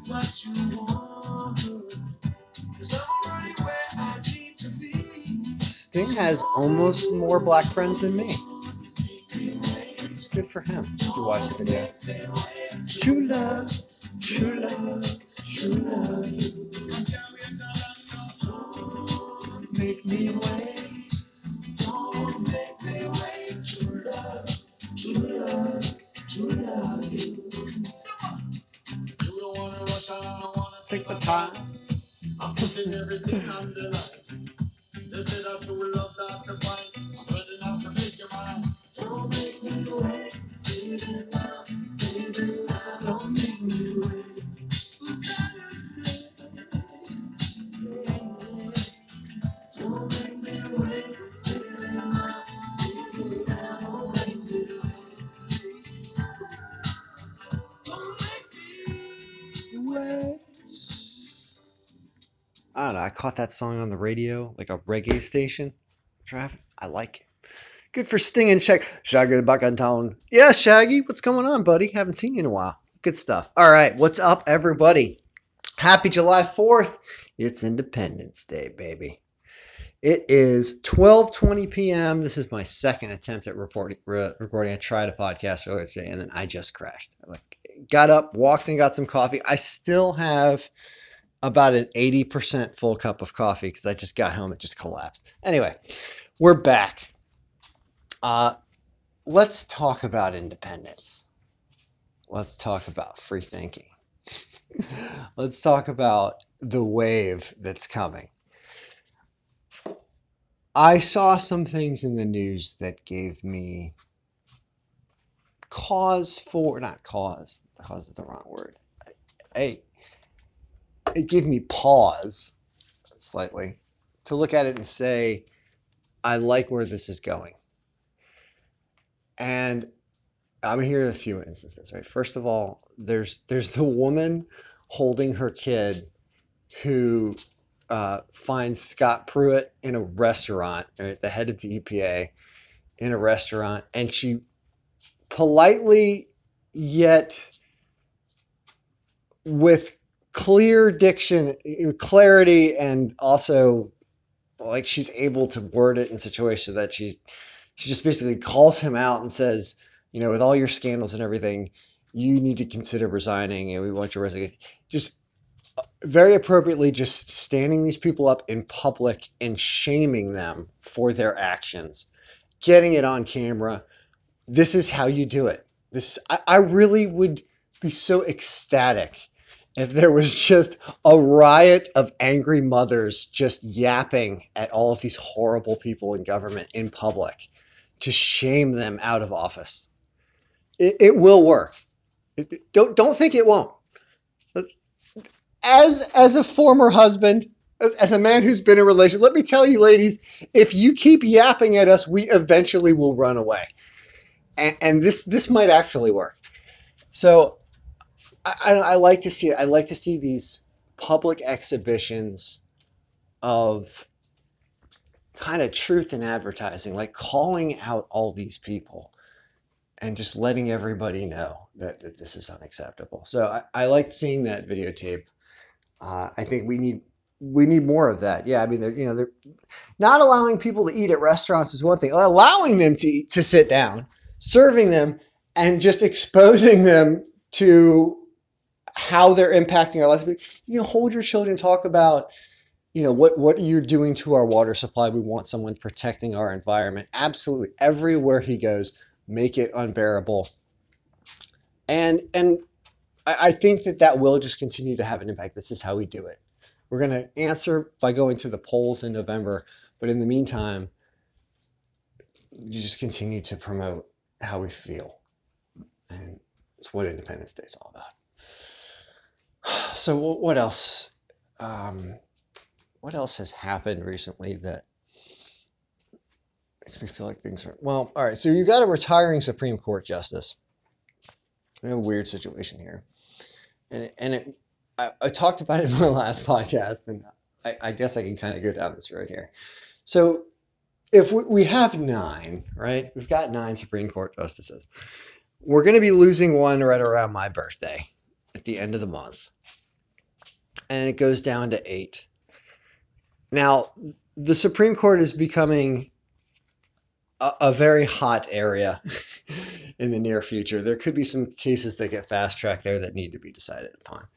what you want, 'cause I'm already where I need to be. Sting has almost more black friends than me. Good for him. If you watch the video. True love, true love, true love. Make me wait. Don't make me wait. True love, true love, true love. You don't wanna rush, I don't wanna take the time. I'm putting everything on the line. They say that true love's hard to find. I'm ready now to make you mine. Don't make me wait, baby love, baby love. Don't make me wait. What can I say? Don't make me wait, baby love, baby love. Don't make me wait. Don't make me wait. I don't know. I caught that song on the radio, like a reggae station. Traffic. I like it. Good for Sting and Check. Shaggy back in town. Yeah, Shaggy. What's going on, buddy? Haven't seen you in a while. Good stuff. All right. What's up, everybody? Happy July 4th. It's Independence Day, baby. It is 12:20 p.m. This is my second attempt at recording. I tried a podcast earlier today, and then I just crashed. I got up, walked, and got some coffee. I still have about an 80% full cup of coffee because I just got home. It just collapsed. Anyway, we're back. Let's talk about independence. Let's talk about free thinking. Let's talk about the wave that's coming. I saw some things in the news that gave me cause for, not cause, cause is the wrong word. Hey, it gave me pause slightly to look at it and say, I like where this is going. And I'm here in a few instances, right? First of all, there's the woman holding her kid who finds Scott Pruitt in a restaurant, right, the head of the EPA, in a restaurant, and she politely yet with clear diction, clarity, and also like she's able to word it in such a way so that she just basically calls him out and says, you know, with all your scandals and everything, you need to consider resigning, and we want your resignation. Just very appropriately, just standing these people up in public and shaming them for their actions, getting it on camera. This is how you do it. I really would be so ecstatic if there was just a riot of angry mothers just yapping at all of these horrible people in government in public to shame them out of office. It will work. Don't think it won't. As a former husband, as a man who's been in a relationship, let me tell you, ladies, if you keep yapping at us, we eventually will run away. And this might actually work. So I like to see it. I like to see these public exhibitions of kind of truth in advertising, like calling out all these people and just letting everybody know that this is unacceptable. So I liked seeing that videotape. I think we need more of that. Yeah, I mean, they're not allowing people to eat at restaurants is one thing. Allowing them to eat, to sit down, serving them, and just exposing them to how they're impacting our lives. You know, hold your children, talk about, you know, what you're doing to our water supply. We want someone protecting our environment. Absolutely, everywhere he goes, make it unbearable. And I think that will just continue to have an impact. This is how we do it. We're going to answer by going to the polls in November, but in the meantime, you just continue to promote how we feel, and it's what Independence Day is all about. So what else? What else has happened recently that makes me feel like things are well? All right, so you got a retiring Supreme Court justice. We have a weird situation here, I talked about it in my last podcast, and I guess I can kind of go down this road here. So if we have nine, right? We've got nine Supreme Court justices. We're going to be losing one right around my birthday at the end of the month. and it goes down to 8. Now, the Supreme Court is becoming a very hot area in the near future. There could be some cases that get fast tracked there that need to be decided upon.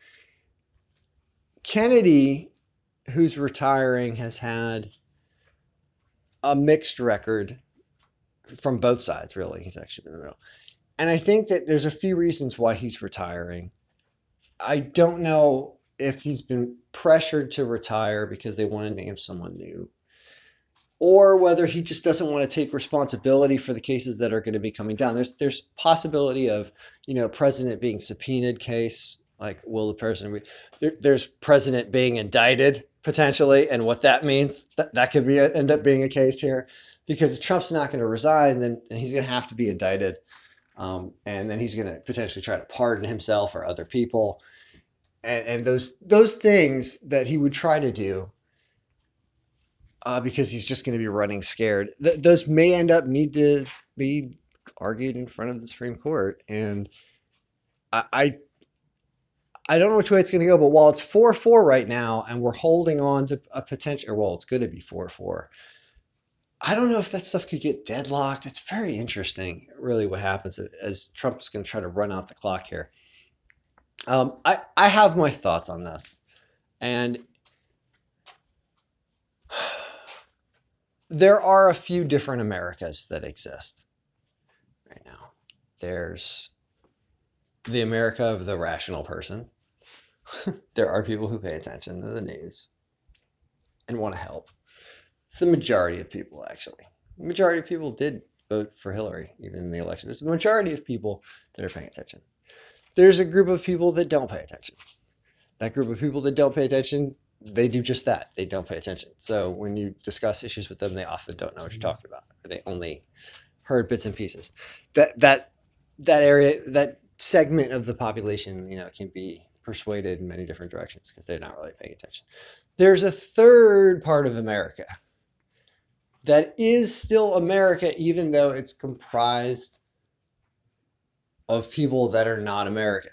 Kennedy, who's retiring, has had a mixed record from both sides, really. He's actually been in the middle. And I think that there's a few reasons why he's retiring. I don't know if he's been pressured to retire because they want to name someone new, or whether he just doesn't want to take responsibility for the cases that are going to be coming down. There's possibility of, president being subpoenaed case, like will the president there's president being indicted potentially, and what that means, that could be end up being a case here, because if Trump's not going to resign, then he's going to have to be indicted, and then he's going to potentially try to pardon himself or other people, and those things that he would try to do, because he's just going to be running scared. Those may end up need to be argued in front of the Supreme Court, and I I, I don't know which way it's going to go. But while it's 4-4 right now, and we're holding on to a potential, well, it's going to be 4-4. I don't know if that stuff could get deadlocked. It's very interesting, really, what happens as Trump's going to try to run out the clock here. I have my thoughts on this, and there are a few different Americas that exist right now. There's the America of the rational person. There are people who pay attention to the news and want to help. It's the majority of people, actually. The majority of people did vote for Hillary, even in the election. There's a majority of people that are paying attention. There's a group of people that don't pay attention. That group of people that don't pay attention, they do just that. They don't pay attention. So when you discuss issues with them, they often don't know what you're talking about. They only heard bits and pieces. That area, that segment of the population, can be persuaded in many different directions because they're not really paying attention. There's a third part of America that is still America, even though it's comprised of people that are not American.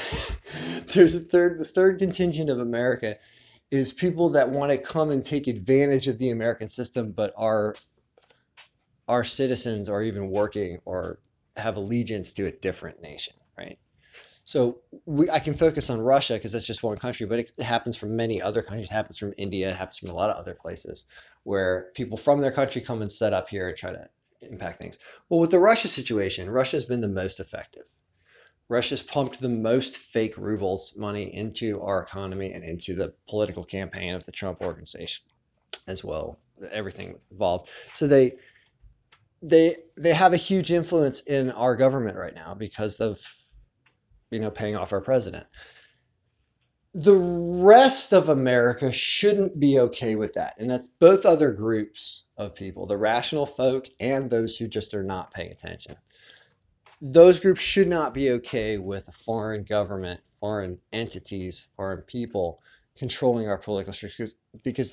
This third contingent of America is people that want to come and take advantage of the American system, but are citizens, or even working, or have allegiance to a different nation, right? So I can focus on Russia because that's just one country, but it happens from many other countries. It happens from India. It happens from a lot of other places where people from their country come and set up here and try to impact things. Well, with the Russia situation, Russia's been the most effective. Russia's pumped the most fake rubles money into our economy and into the political campaign of the Trump organization as well. Everything involved. So they have a huge influence in our government right now because of paying off our president. The rest of America shouldn't be okay with that. And that's both other groups of people, the rational folk and those who just are not paying attention. Those groups should not be okay with a foreign government, foreign entities, foreign people controlling our political structures, because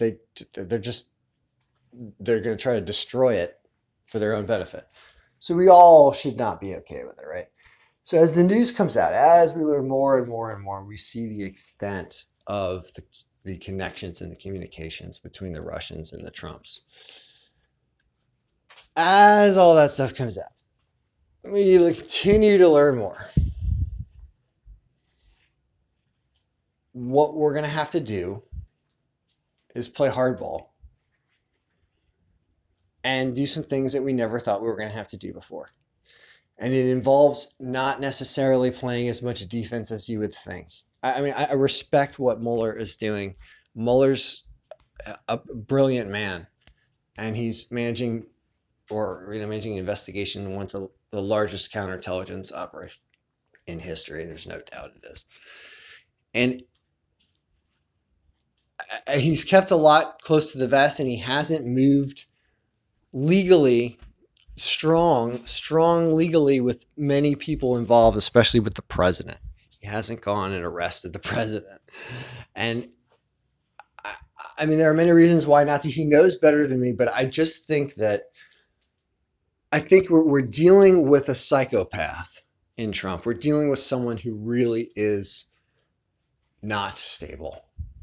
they're going to try to destroy it for their own benefit. So we all should not be okay with it, right? So as the news comes out, as we learn more and more and more, we see the extent of the connections and the communications between the Russians and the Trumps. As all that stuff comes out, we continue to learn more. What we're going to have to do is play hardball and do some things that we never thought we were going to have to do before. And it involves not necessarily playing as much defense as you would think. I mean, I respect what Mueller is doing. Mueller's a brilliant man, and he's managing an investigation in one of the largest counterintelligence operations in history. There's no doubt it is. And he's kept a lot close to the vest, and he hasn't moved legally strong legally with many people involved, especially with the president. He hasn't gone and arrested the president. And I mean, there are many reasons why not to. He knows better than me, but I just think that we're dealing with a psychopath in Trump. We're dealing with someone who really is not stable.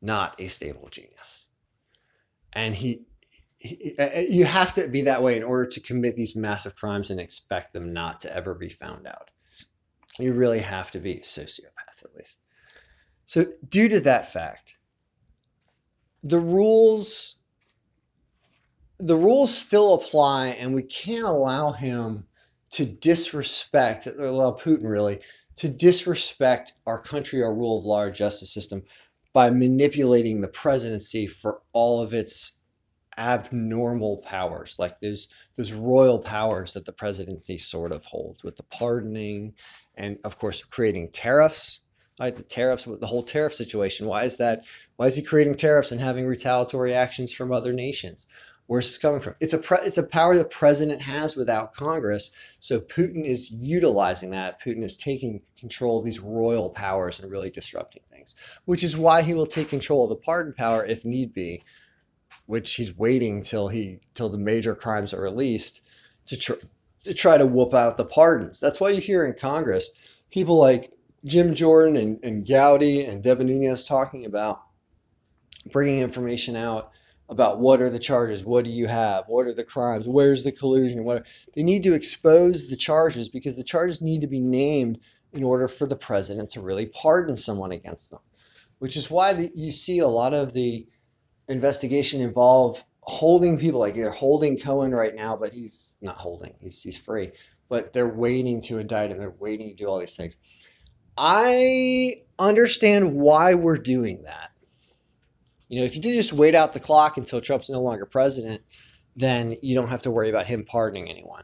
not a stable genius. And you have to be that way in order to commit these massive crimes and expect them not to ever be found out. You really have to be a sociopath, at least. So, due to that fact, the rules the rules still apply, and we can't allow him to allow Putin really to disrespect our country, our rule of law, our justice system by manipulating the presidency for all of its abnormal powers, like those royal powers that the presidency sort of holds with the pardoning and, of course, creating tariffs. Like the tariffs, the whole tariff situation. Why is that? Why is he creating tariffs and having retaliatory actions from other nations? Where's this coming from? It's a power the president has without Congress. So Putin is utilizing that. Putin is taking control of these royal powers and really disrupting things, which is why he will take control of the pardon power if need be, which he's waiting till the major crimes are released to try to whoop out the pardons. That's why you hear in Congress people like Jim Jordan and Gowdy and Devin Nunes talking about bringing information out about what are the charges, what do you have, what are the crimes, where's the collusion, they need to expose the charges because the charges need to be named in order for the president to really pardon someone against them, which is why you see a lot of the investigation involve holding people, like they're holding Cohen right now, but he's not holding, he's free, but they're waiting to indict him, they're waiting to do all these things. I understand why we're doing that. If you did just wait out the clock until Trump's no longer president, then you don't have to worry about him pardoning anyone.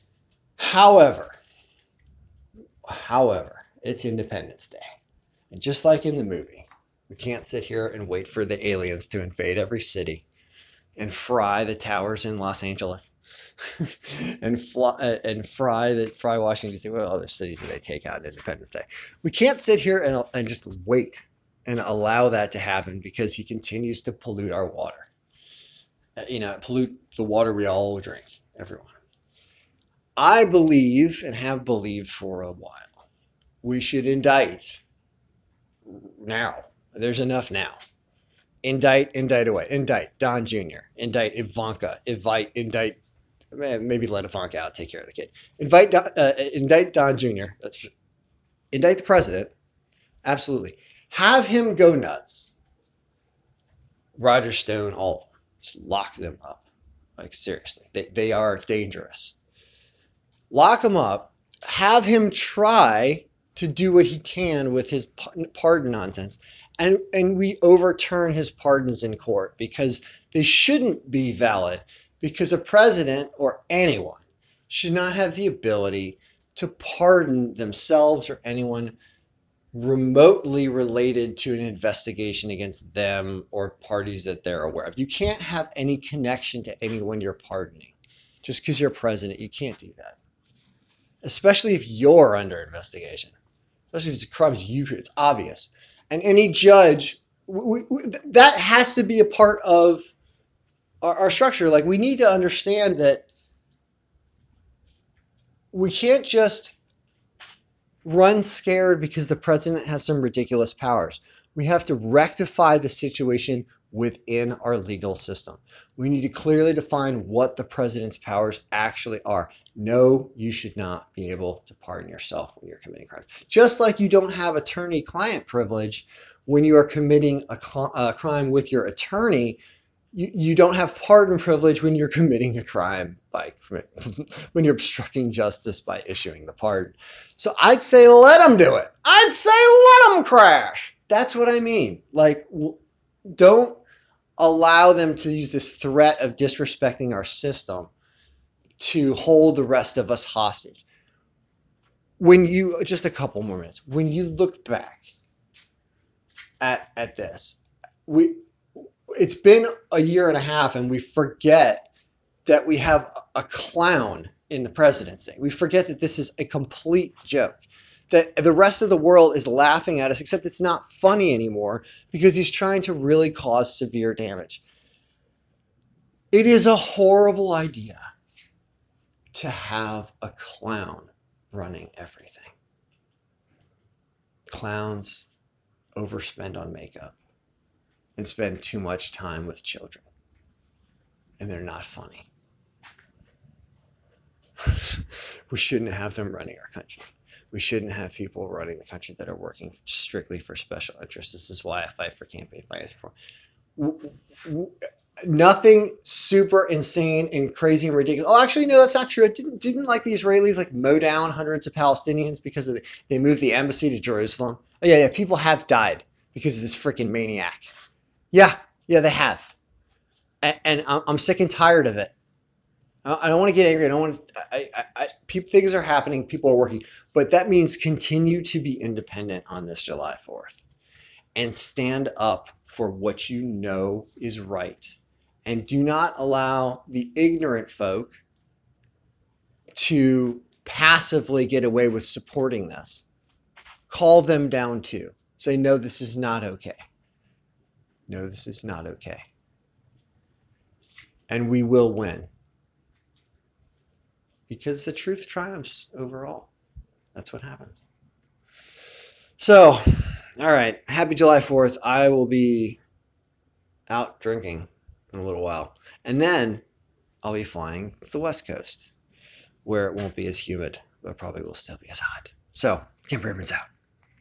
However, it's Independence Day. And just like in the movie, we can't sit here and wait for the aliens to invade every city and fry the towers in Los Angeles and fry Washington D.C. What other cities do they take out on Independence Day? We can't sit here and just wait and allow that to happen because he continues to pollute our water. Pollute the water we all drink, everyone. I believe and have believed for a while we should indict now. There's enough now. Indict away. Indict Don Jr. Indict Ivanka. Indict. Maybe let Ivanka out, take care of the kid. Indict Don Jr. Indict the president. Absolutely. Have him go nuts. Roger Stone, all of them. Just lock them up. Like, seriously. They are dangerous. Lock him up. Have him try to do what he can with his pardon nonsense. And we overturn his pardons in court because they shouldn't be valid, because a president or anyone should not have the ability to pardon themselves or anyone remotely related to an investigation against them or parties that they're aware of. You can't have any connection to anyone you're pardoning. Just because you're president, you can't do that. Especially if you're under investigation. Especially if it's crimes it's obvious. And any judge, that has to be a part of our structure. Like, we need to understand that we can't just run scared because the president has some ridiculous powers. We have to rectify the situation within our legal system. We need to clearly define what the president's powers actually are. No, you should not be able to pardon yourself when you're committing crimes. Just like you don't have attorney-client privilege when you are committing a crime with your attorney. You don't have pardon privilege when you're committing a crime when you're obstructing justice by issuing the pardon. So I'd say let them do it. I'd say let them crash. That's what I mean. Like, don't allow them to use this threat of disrespecting our system to hold the rest of us hostage. Just a couple more minutes. When you look back at this, it's been a year and a half, and we forget that we have a clown in the presidency. We forget that this is a complete joke, that the rest of the world is laughing at us, except it's not funny anymore because he's trying to really cause severe damage. It is a horrible idea to have a clown running everything. Clowns overspend on makeup. and spend too much time with children. And they're not funny. We shouldn't have them running our country. We shouldn't have people running the country that are working strictly for special interests. This is why I fight for campaign finance reform. Nothing super insane and crazy and ridiculous. Oh, actually, no, that's not true. I didn't like the Israelis like mow down hundreds of Palestinians because they moved the embassy to Jerusalem. Oh, yeah, people have died because of this freaking maniac. Yeah, they have, and I'm sick and tired of it. I don't want to get angry. I don't want to. Things are happening. People are working, but that means continue to be independent on this July 4th and stand up for what you know is right, and do not allow the ignorant folk to passively get away with supporting this. Call them down too. Say, no, this is not okay. No, this is not okay. And we will win because the truth triumphs overall. That's what happens. So, all right. Happy July 4th. I will be out drinking in a little while. And then I'll be flying to the West Coast where it won't be as humid, but probably will still be as hot. So, Kim Bourbon's out.